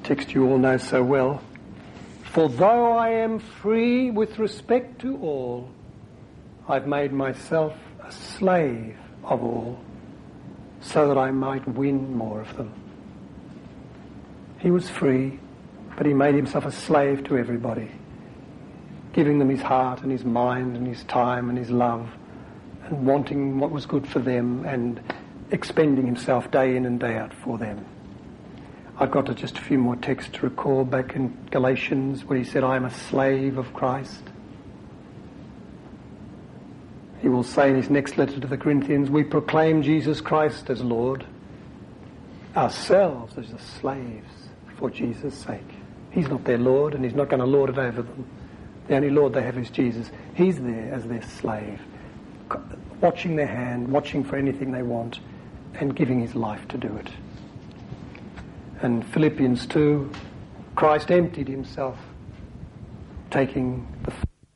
text you all know so well. For though I am free with respect to all, I've made myself a slave of all, so that I might win more of them. He was free, but he made himself a slave to everybody, giving them his heart and his mind and his time and his love, and wanting what was good for them and expending himself day in and day out for them. I've got just a few more texts to recall back in Galatians where he said, I am a slave of Christ. He will say in his next letter to the Corinthians, we proclaim Jesus Christ as Lord, ourselves as the slaves for Jesus' sake. He's not their Lord, and he's not going to lord it over them. The only Lord they have is Jesus. He's there as their slave, watching their hand, watching for anything they want, and giving his life to do it. And Philippians 2, Christ emptied himself, taking the...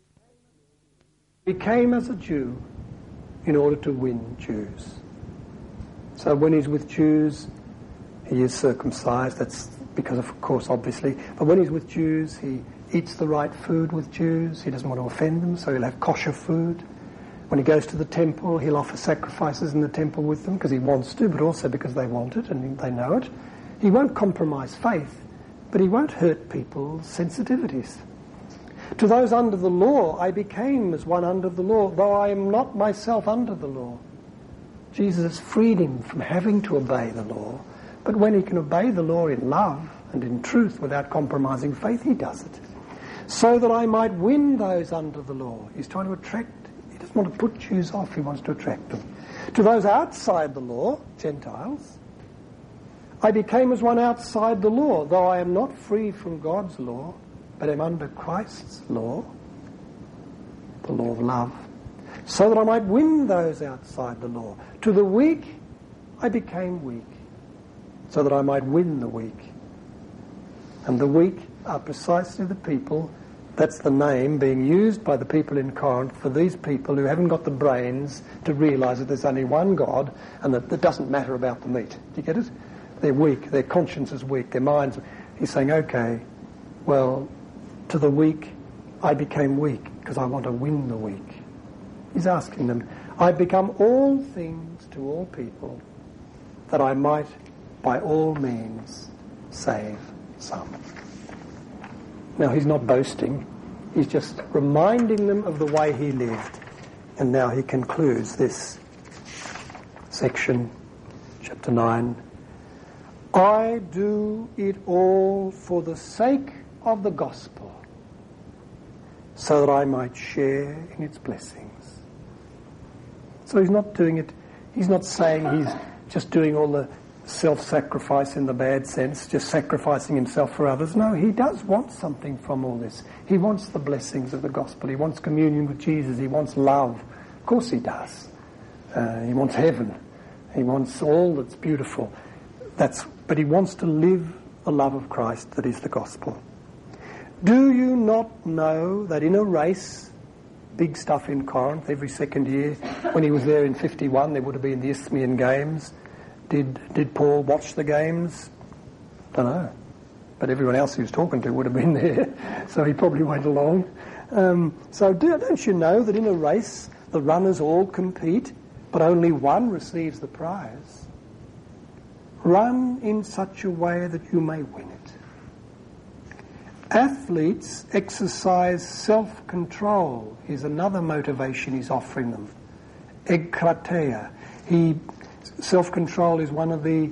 He came as a Jew in order to win Jews. So when he's with Jews, he is circumcised. That's because of course, obviously. But when he's with Jews, he eats the right food with Jews. He doesn't want to offend them, so he'll have kosher food. When he goes to the temple, he'll offer sacrifices in the temple with them because he wants to, but also because they want it and they know it. He won't compromise faith, but he won't hurt people's sensitivities. To those under the law, I became as one under the law, though I am not myself under the law. Jesus has freed him from having to obey the law, but when he can obey the law in love and in truth without compromising faith, he does it. So that I might win those under the law. He's trying to attract, he doesn't want to put Jews off, he wants to attract them. To those outside the law, Gentiles, I became as one outside the law, though I am not free from God's law, but am under Christ's law, the law of love, so that I might win those outside the law. To the weak, I became weak, so that I might win the weak. And the weak are precisely the people, that's the name being used by the people in Corinth for these people who haven't got the brains to realise that there's only one God and that it doesn't matter about the meat. Do you get it? They're weak, their conscience is weak, their minds... He's saying, okay, well, to the weak, I became weak because I want to win the weak. He's asking them, I become all things to all people that I might by all means save some. Now he's not boasting, he's just reminding them of the way he lived. And now he concludes this section, chapter 9. I do it all for the sake of the gospel, so that I might share in its blessings. So he's not doing it, he's not saying he's just doing all the self-sacrifice in the bad sense, just sacrificing himself for others. No, he does want something from all this. He wants the blessings of the gospel. He wants communion with Jesus. He wants love. Of course he does. He wants heaven. He wants all that's beautiful. But he wants to live the love of Christ that is the gospel. Do you not know that in a race, big stuff in Corinth every second year, when he was there in 51, there would have been the Isthmian Games. Did Paul watch the games? Don't know. But everyone else he was talking to would have been there, so he probably went along. So don't you know that in a race the runners all compete, but only one receives the prize? Run in such a way that you may win it. Athletes exercise self-control. Here's another motivation he's offering them. Egkrateia. Self-control is one of the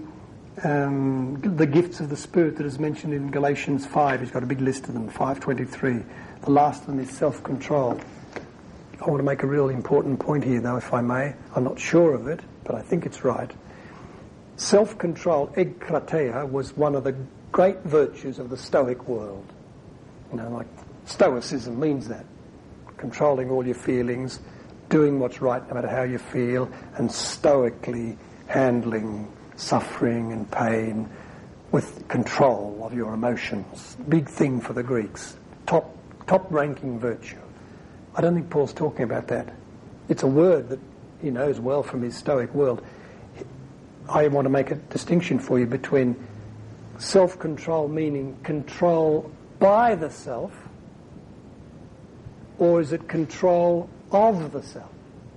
gifts of the Spirit that is mentioned in Galatians 5. He's got a big list of them, 5:23. The last of them is self-control. I want to make a real important point here, though, if I may. I'm not sure of it, but I think it's right. Self-control, egkrateia, was one of the great virtues of the Stoic world. You know, like Stoicism means that. Controlling all your feelings, doing what's right no matter how you feel, and stoically handling suffering and pain with control of your emotions. Big thing for the Greeks. Top-ranking virtue. I don't think Paul's talking about that. It's a word that he knows well from his Stoic world. I want to make a distinction for you between Self-control meaning control by the self, or is it control of the self?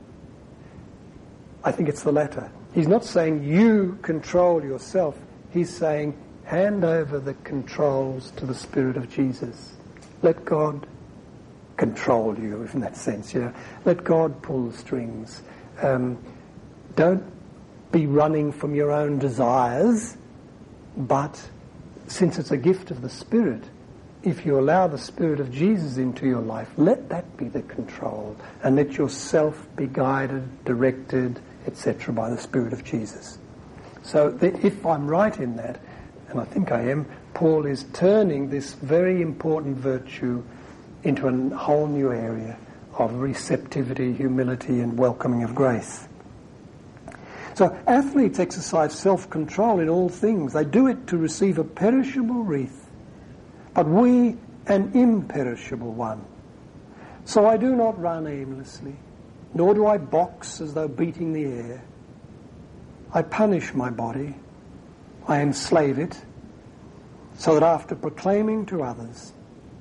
I think it's the latter. He's not saying you control yourself. He's saying hand over the controls to the Spirit of Jesus. Let God control you, in that sense. Let God pull the strings. Don't be running from your own desires, but since it's a gift of the Spirit, if you allow the Spirit of Jesus into your life, let that be the control, and let yourself be guided, directed, etc. by the Spirit of Jesus. So if I'm right in that, and I think I am, Paul is turning this very important virtue into a whole new area of receptivity, humility, and welcoming of grace. So athletes exercise self-control in all things. They do it to receive a perishable wreath, but we an imperishable one. So I do not run aimlessly, nor do I box as though beating the air. I punish my body, I enslave it, so that after proclaiming to others,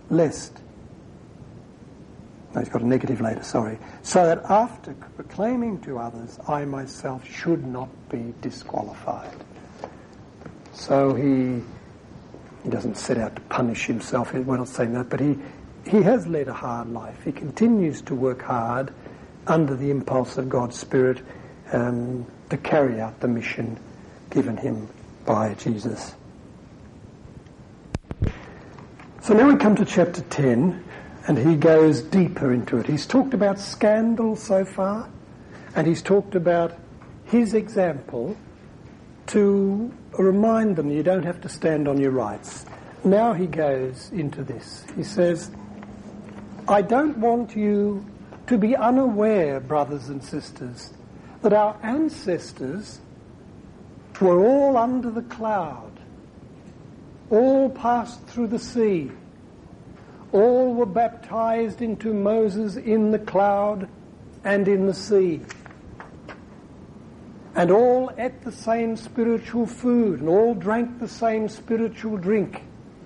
he's got a negative later, so that after proclaiming to others, I myself should not be disqualified. So he doesn't set out to punish himself, we're not saying that, but he has led a hard life. He continues to work hard under the impulse of God's Spirit to carry out the mission given him by Jesus. So now we come to chapter 10, and he goes deeper into it. He's talked about scandal so far, and he's talked about his example to remind them you don't have to stand on your rights. Now he goes into this. He says, I don't want you to be unaware, brothers and sisters, that our ancestors were all under the cloud, all passed through the sea, all were baptized into Moses in the cloud and in the sea, and all ate the same spiritual food, and all drank the same spiritual drink.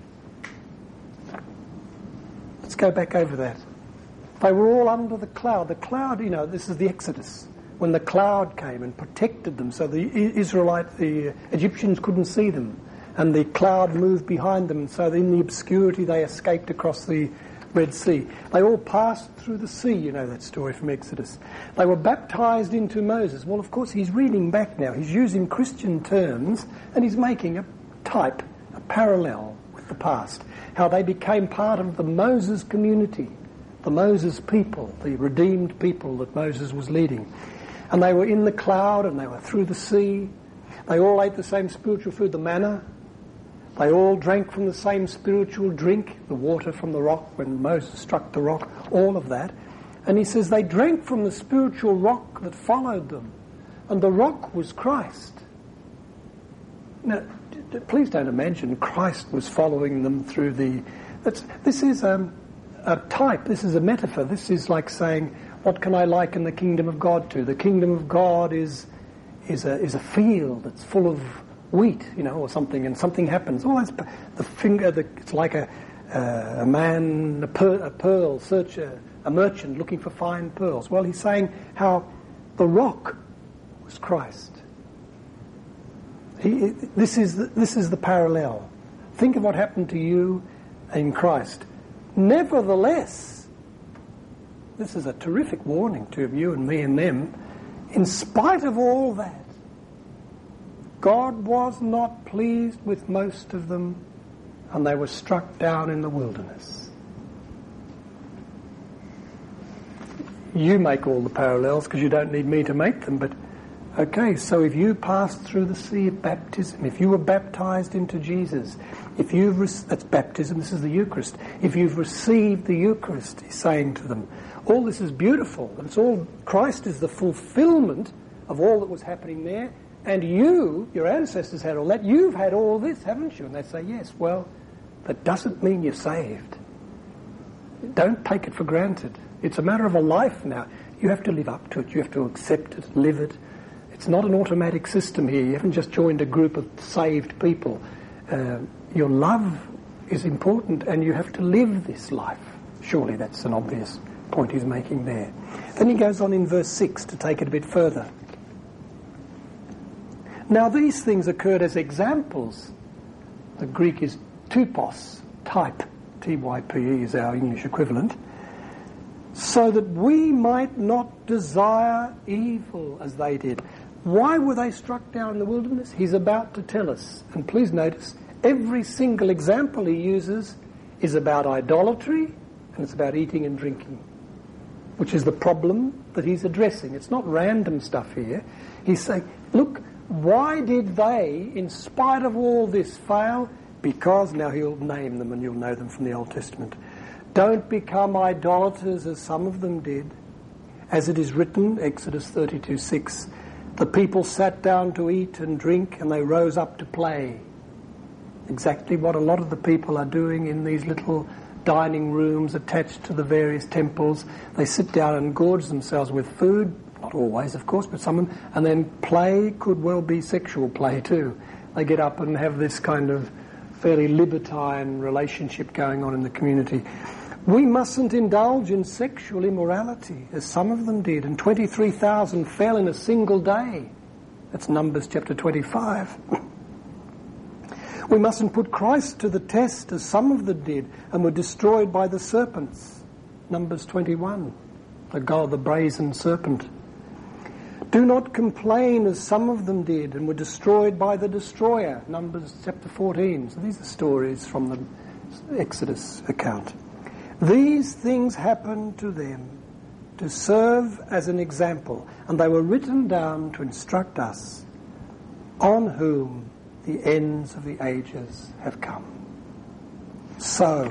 Let's go back over that. They were all under the cloud. The cloud, this is the Exodus, when the cloud came and protected them, so the Egyptians couldn't see them, and the cloud moved behind them, and so in the obscurity they escaped across the Red Sea. They all passed through the sea, you know that story from Exodus. They were baptized into Moses. Well, of course, he's reading back now. He's using Christian terms, and he's making a type, a parallel with the past, how they became part of the Moses community, the Moses people, the redeemed people that Moses was leading. And they were in the cloud, and they were through the sea. They all ate the same spiritual food, the manna. They all drank from the same spiritual drink, the water from the rock when Moses struck the rock, all of that. And he says they drank from the spiritual rock that followed them, and the rock was Christ. Now, please don't imagine Christ was following them through the... This is a type, this is a metaphor, this is like saying, what can I liken the kingdom of God to? The kingdom of God is a field that's full of wheat, or something, and something happens. Oh, it's like a merchant looking for fine pearls. Well, he's saying how the rock was Christ. This is the parallel. Think of what happened to you in Christ. Nevertheless, this is a terrific warning to you and me and them. In spite of all that, God was not pleased with most of them, and they were struck down in the wilderness. You make all the parallels because you don't need me to make them, but okay, so if you passed through the sea of baptism, if you were baptized into Jesus, that's baptism, this is the Eucharist. If you've received the Eucharist, he's saying to them, all this is beautiful, and it's all, Christ is the fulfillment of all that was happening there, and your ancestors had all that, you've had all this, haven't you? And they say, yes. Well, that doesn't mean you're saved. Don't take it for granted. It's a matter of a life now. You have to live up to it, you have to accept it, live it. It's not an automatic system here. You haven't just joined a group of saved people. your love is important and you have to live this life. Surely that's an obvious point he's making there. Then he goes on in verse 6 to take it a bit further. Now these things occurred as examples. The Greek is typos, type, T-Y-P-E is our English equivalent, so that we might not desire evil as they did. Why were they struck down in the wilderness? He's about to tell us. And please notice, every single example he uses is about idolatry and it's about eating and drinking, which is the problem that he's addressing. It's not random stuff here. He's saying, look, why did they, in spite of all this, fail? Because, now he'll name them and you'll know them from the Old Testament. Don't become idolaters as some of them did. As it is written, Exodus 32:6, the people sat down to eat and drink and they rose up to play. Exactly what a lot of the people are doing in these little dining rooms attached to the various temples. They sit down and gorge themselves with food, not always of course, but some of them, and then play could well be sexual play too. They get up and have this kind of fairly libertine relationship going on in the community. We mustn't indulge in sexual immorality, as some of them did, and 23,000 fell in a single day. That's Numbers chapter 25. We mustn't put Christ to the test, as some of them did, and were destroyed by the serpents. Numbers 21, the brazen serpent. Do not complain, as some of them did, and were destroyed by the destroyer. Numbers chapter 14. So these are stories from the Exodus account. These things happened to them to serve as an example, and they were written down to instruct us, on whom the ends of the ages have come. So,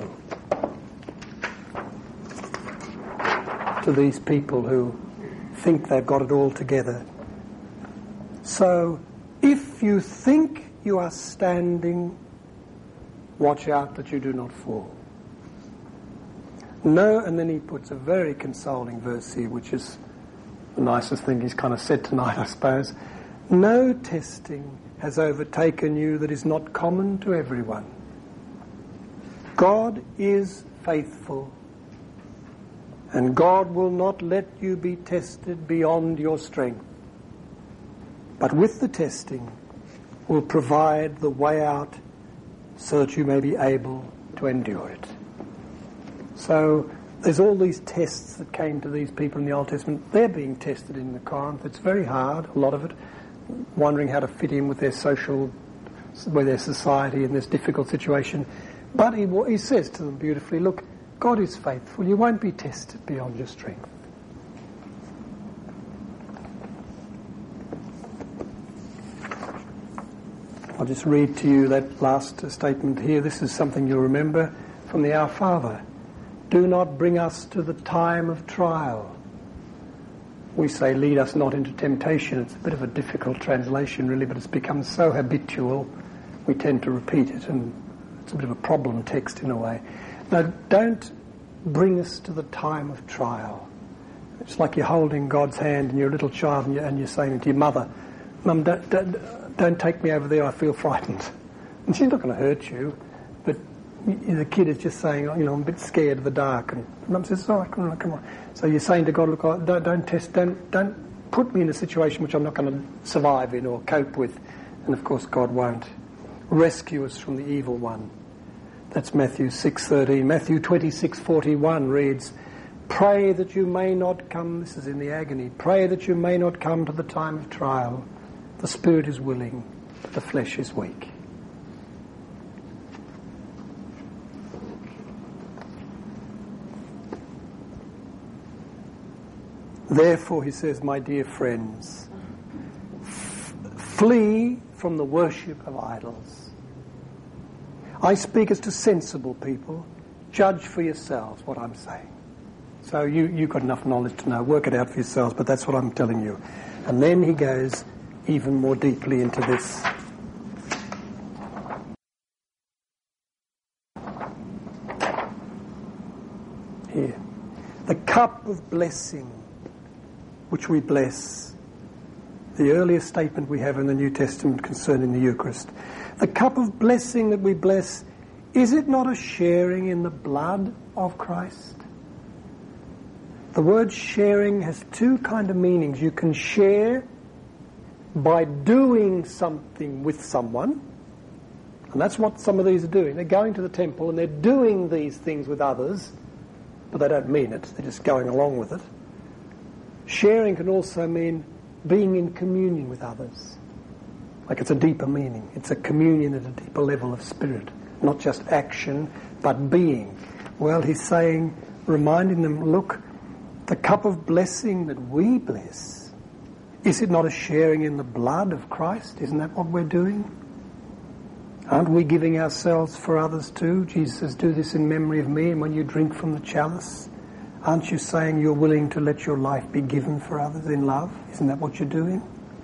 to these people who think they've got it all together, so if you think you are standing, watch out that you do not fall. No, and then he puts a very consoling verse here, which is the nicest thing he's kind of said tonight, I suppose. No testing has overtaken you that is not common to everyone. God is faithful, and God will not let you be tested beyond your strength. But with the testing will provide the way out so that you may be able to endure it. So there's all these tests that came to these people in the Old Testament. They're being tested in the Corinth. It's very hard, a lot of it, wondering how to fit in with their society in this difficult situation. But he says to them beautifully, look, God is faithful. You won't be tested beyond your strength. I'll just read to you that last statement here. This is something you'll remember from the Our Father. Do not bring us to the time of trial. We say, lead us not into temptation. It's a bit of a difficult translation, really, but it's become so habitual, we tend to repeat it, and it's a bit of a problem text in a way. Now, don't bring us to the time of trial. It's like you're holding God's hand and you're a little child and you're saying to your mother, Mum, don't take me over there, I feel frightened. And she's not going to hurt you, but the kid is just saying, I'm a bit scared of the dark. And Mum says, all right, come on. So you're saying to God, look, don't put me in a situation which I'm not going to survive in or cope with. And of course God won't. Rescue us from the evil one. That's Matthew 6:13. Matthew 26:41 reads, pray that you may not come, this is in the agony, pray that you may not come to the time of trial. The spirit is willing, but the flesh is weak. Therefore, he says, my dear friends, flee from the worship of idols. I speak as to sensible people. Judge for yourselves what I'm saying. So you've got enough knowledge to know. Work it out for yourselves, but that's what I'm telling you. And then he goes even more deeply into this. Here. The cup of blessing which we bless the earliest statement we have in the New Testament concerning the Eucharist. The cup of blessing that we bless, is it not a sharing in the blood of Christ? The word sharing has two kind of meanings. You can share by doing something with someone, and that's what some of these are doing. They're going to the temple and they're doing these things with others, but they don't mean it. They're just going along with it. Sharing can also mean being in communion with others. Like it's a deeper meaning. It's a communion at a deeper level of spirit. Not just action, but being. Well, he's saying, reminding them, look, the cup of blessing that we bless, is it not a sharing in the blood of Christ? Isn't that what we're doing? Aren't we giving ourselves for others too? Jesus says, do this in memory of me, and when you drink from the chalice, aren't you saying you're willing to let your life be given for others in love? Isn't that what you're doing?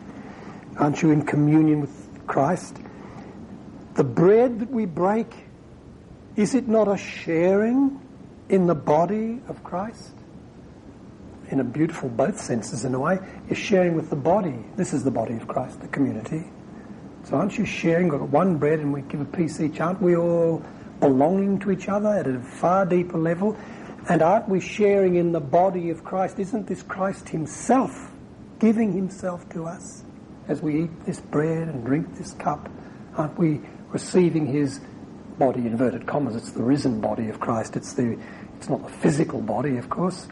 Aren't you in communion with Christ? The bread that we break, is it not a sharing in the body of Christ? In a beautiful both senses in a way. You're sharing with the body. This is the body of Christ, the community. So aren't you sharing? We've got one bread and we give a piece each. Aren't we all belonging to each other at a far deeper level? And aren't we sharing in the body of Christ? Isn't this Christ himself giving himself to us as we eat this bread and drink this cup? Aren't we receiving his body, inverted commas? It's the risen body of Christ. It's not the physical body, of course.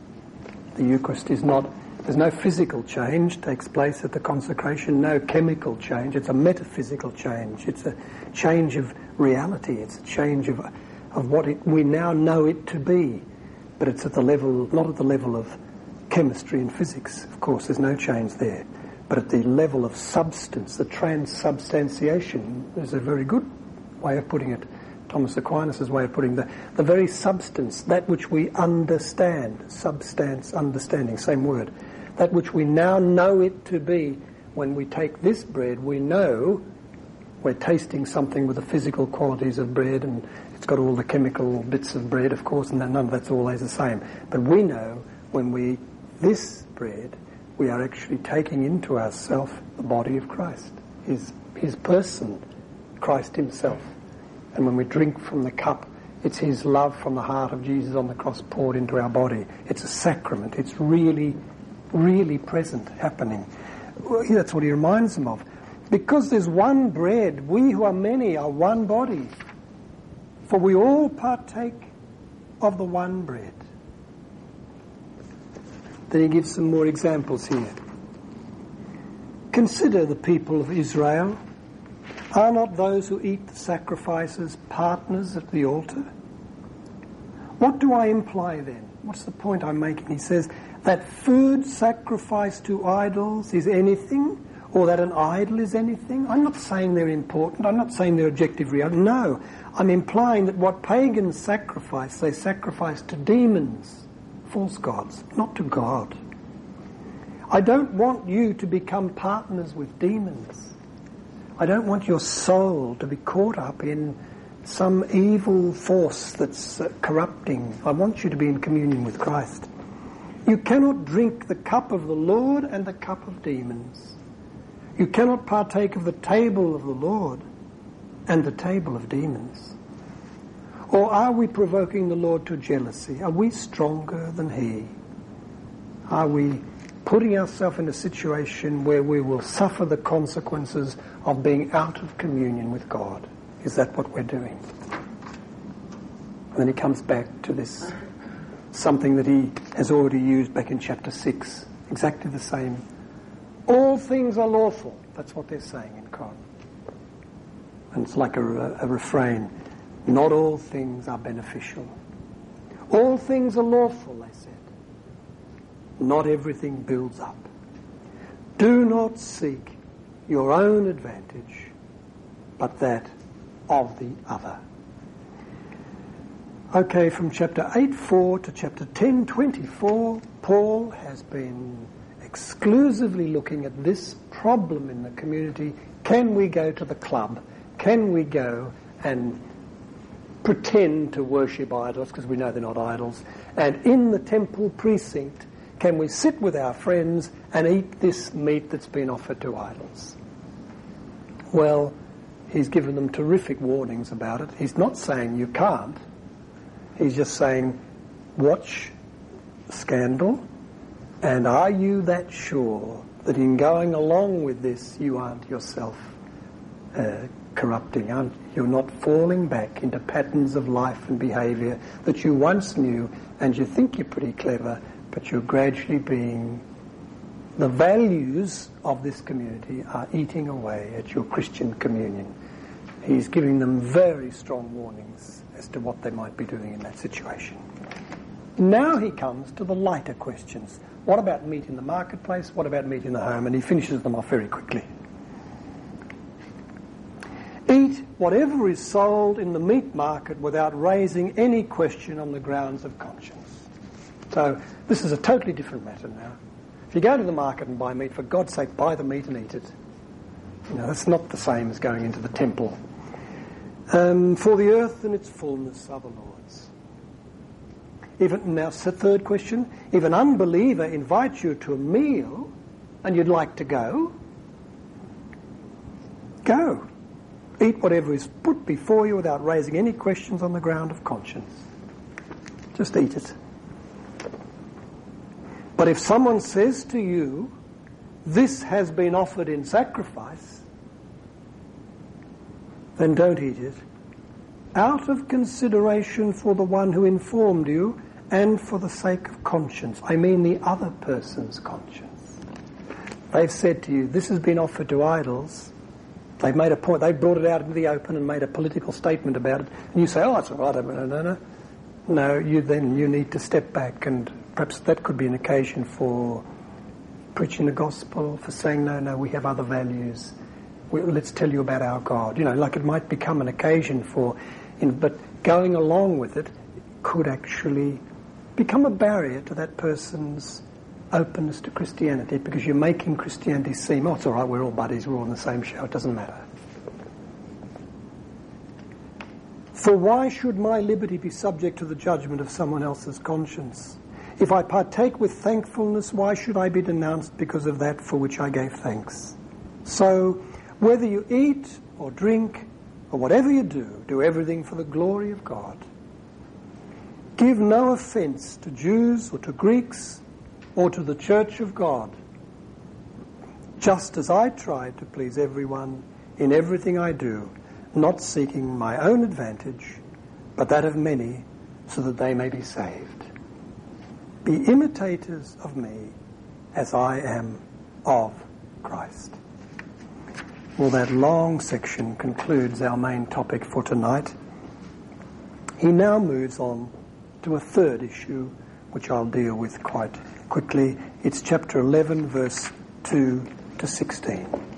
The Eucharist is not, there's no physical change takes place at the consecration, no chemical change. It's a metaphysical change. It's a change of reality. It's a change of what we now know it to be. But it's at the level, not at the level of chemistry and physics. Of course, there's no change there. But at the level of substance, the transubstantiation, is a very good way of putting it. Thomas Aquinas' way of putting the very substance, that which we understand, substance, understanding, same word, that which we now know it to be. When we take this bread, we know we're tasting something with the physical qualities of bread, and it's got all the chemical bits of bread, of course, and none of that's always the same. But we know when we eat this bread, we are actually taking into ourselves the body of Christ, his person, Christ himself. And when we drink from the cup, it's his love from the heart of Jesus on the cross poured into our body. It's a sacrament. It's really, really present, happening. Well, that's what he reminds them of. Because there's one bread, we who are many are one body. For we all partake of the one bread. Then he gives some more examples here. Consider the people of Israel. Are not those who eat the sacrifices partners at the altar? What do I imply then? What's the point I'm making? He says that food sacrificed to idols is anything, or that an idol is anything. I'm not saying they're important. I'm not saying they're objective reality. No, I'm implying that what pagans sacrifice, they sacrifice to demons, false gods, not to God. I don't want you to become partners with demons. I don't want your soul to be caught up in some evil force that's corrupting. I want you to be in communion with Christ. You cannot drink the cup of the Lord and the cup of demons. You cannot partake of the table of the Lord and the table of demons. Or are we provoking the Lord to jealousy? Are we stronger than he? Are we putting ourselves in a situation where we will suffer the consequences of being out of communion with God? Is that what we're doing? And then he comes back to this, something that he has already used back in chapter 6, exactly the same. All things are lawful. That's what they're saying in Corinth. And it's like a refrain. Not all things are beneficial. All things are lawful, they said. Not everything builds up. Do not seek your own advantage, but that of the other. Okay, from chapter 8:4 to chapter 10:24, Paul has been exclusively looking at this problem in the community. Can we go to the club? Can we go and pretend to worship idols, because we know they're not idols? And in the temple precinct, can we sit with our friends and eat this meat that's been offered to idols? Well, he's given them terrific warnings about it. He's not saying you can't. He's just saying, watch scandal, and are you that sure that in going along with this you aren't yourself corrupting? You're not falling back into patterns of life and behaviour that you once knew, and you think you're pretty clever, but you're gradually being... The values of this community are eating away at your Christian communion. He's giving them very strong warnings as to what they might be doing in that situation. Now he comes to the lighter questions. What about meat in the marketplace? What about meat in the home? And he finishes them off very quickly. Eat whatever is sold in the meat market without raising any question on the grounds of conscience. So this is a totally different matter now. If you go to the market and buy meat, for God's sake, buy the meat and eat it. You know, that's not the same as going into the temple. For the earth and its fullness are the Lord's. Now, third question. If an unbeliever invites you to a meal and you'd like to go, go. Eat whatever is put before you without raising any questions on the ground of conscience. Just eat it. But if someone says to you, this has been offered in sacrifice, then don't eat it, out of consideration for the one who informed you and for the sake of conscience. I mean the other person's conscience. They've said to you, this has been offered to idols. They've made a point, they've brought it out into the open and made a political statement about it. And you say, oh, that's all right, no. No, you need to step back, and perhaps that could be an occasion for preaching the gospel, for saying, no, we have other values. Let's tell you about our God. You know, like it might become an occasion for... but going along with it could actually become a barrier to that person's openness to Christianity, because you're making Christianity seem, oh, it's all right, we're all buddies, we're all in the same show, it doesn't matter. For why should my liberty be subject to the judgment of someone else's conscience? If I partake with thankfulness, why should I be denounced because of that for which I gave thanks? So, whether you eat or drink or whatever you do everything for the glory of God. Give no offence to Jews or to Greeks or to the church of God, just as I try to please everyone in everything I do, not seeking my own advantage, but that of many, so that they may be saved. Be imitators of me as I am of Christ. Well, that long section concludes our main topic for tonight. He now moves on to a third issue, which I'll deal with quite quickly. It's chapter 11, verse 2 to 16.